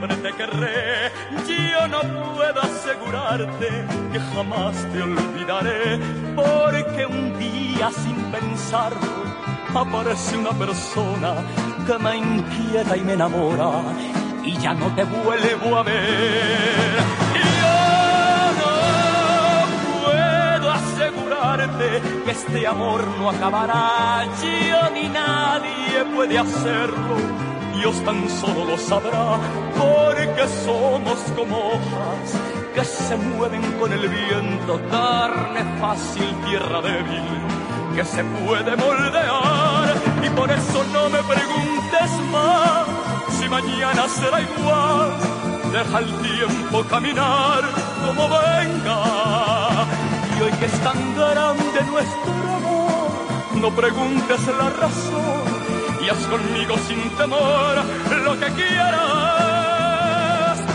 siempre te querré. Yo no puedo asegurarte que jamás te olvidaré, porque un día sin pensarlo aparece una persona que me inquieta y me enamora y ya no te vuelvo a ver. Yo no puedo asegurarte que este amor no acabará. Yo ni nadie puede hacerlo, Dios tan solo lo sabrá, porque somos como hojas que se mueven con el viento, carne fácil, tierra débil, que se puede moldear. Y por eso no me preguntes más si mañana será igual. Deja el tiempo caminar como venga. Y hoy que es tan grande nuestro amor, no preguntes la razón y haz conmigo sin temor lo que quieras.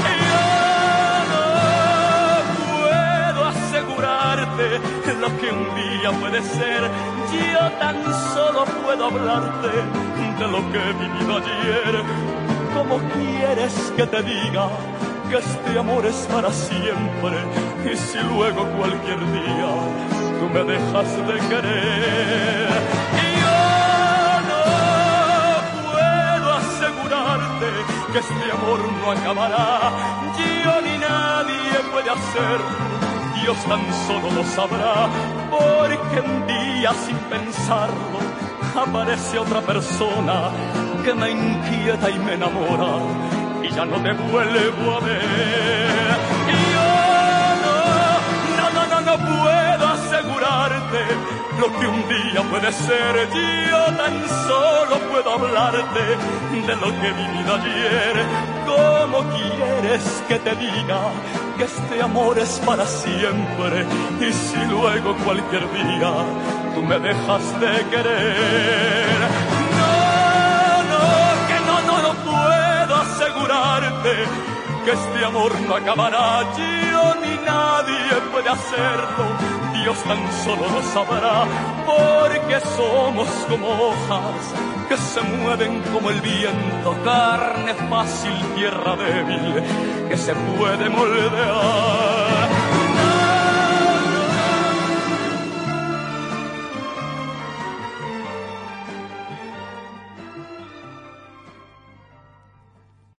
Lo que un día puede ser, yo tan solo puedo hablarte de lo que he vivido ayer. ¿Cómo quieres que te diga que este amor es para siempre? Y si luego cualquier día tú me dejas de querer, yo no puedo asegurarte que este amor no acabará. Yo ni nadie puede hacerlo, Dios tan solo lo sabrá, porque un día sin pensarlo aparece otra persona que me inquieta y me enamora y ya no te vuelvo a ver. Yo no puedo asegurarte lo que un día puede ser. Yo tan solo puedo hablarte de lo que he vivido ayer. ¿Cómo quieres que te diga que este amor es para siempre? Y si luego cualquier día tú me dejas de querer. No puedo asegurarte que este amor no acabará. Yo ni nadie puede hacerlo, Dios tan solo lo sabrá, porque somos como hojas que se mueven como el viento, carne fácil, tierra débil, que se puede moldear.